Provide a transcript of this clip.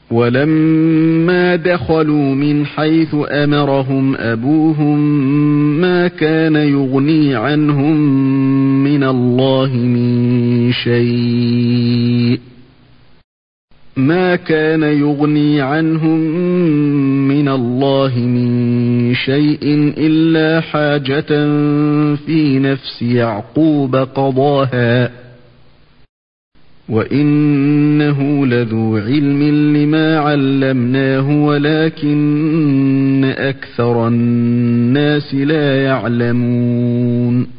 ولما دخلوا من حيث أمرهم أبوهم ما كان يغني عنهم من الله من شيء إلا حاجة في نفس يعقوب قضاها وإنه لذو علم لما علمناه ولكن أكثر الناس لا يعلمون